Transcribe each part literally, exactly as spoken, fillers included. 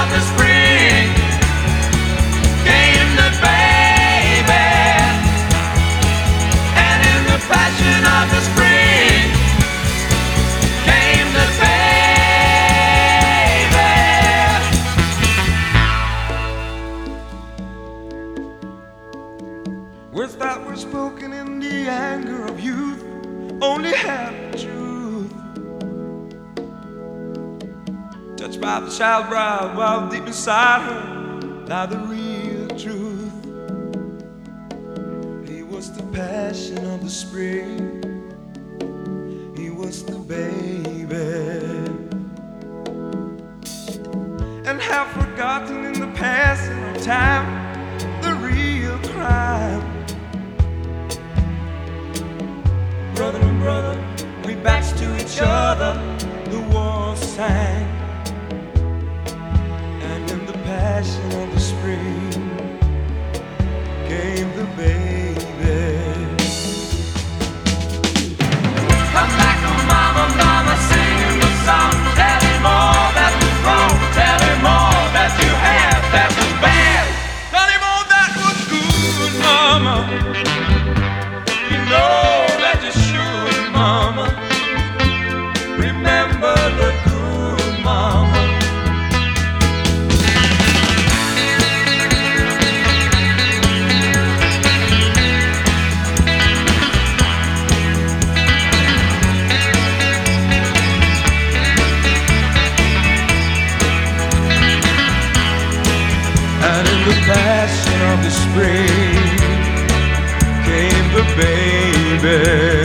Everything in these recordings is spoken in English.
the spring came the baby, and in the passion of the spring came the baby. Words that were spoken in the anger of youth only have the truth. Touched by the child bride while deep inside her lie the real truth. He was the passion of the spring. He was the baby. And have forgotten in the passing of time the real crime. Brother and brother, we backs to each other, the war sang. And in the passion of the spring came the baby. Come back, oh mama, mama, singing the song. Tell him all that was wrong. Tell him all that you had that was bad. Tell him all that was good, mama. You know that you should, mama. Remember the good, mama. And in the passion of the spring came the baby.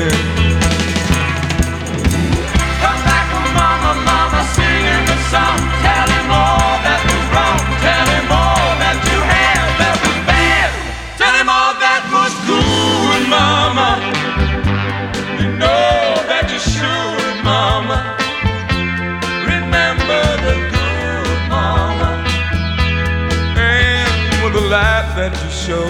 Come back, oh mama, mama, singing the song. Tell him all that was wrong. Tell him all that you had that was bad. Tell him all that was good, mama. You know that you should, mama. Remember the good, mama. And with the light that you show,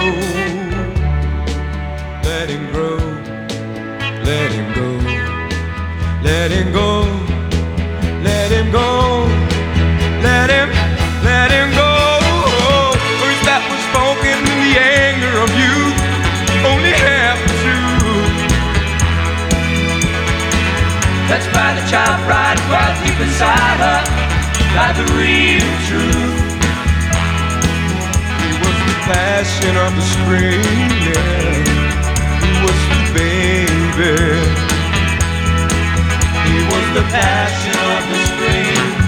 let him grow, let him go, let him go, let him go, let him, let him go. Words that were spoken in the anger of youth only have the truth. Touched by the child bride while deep inside her lied the real truth. He was the passion of the spring, yeah. He was the baby. He was the passion of the spring.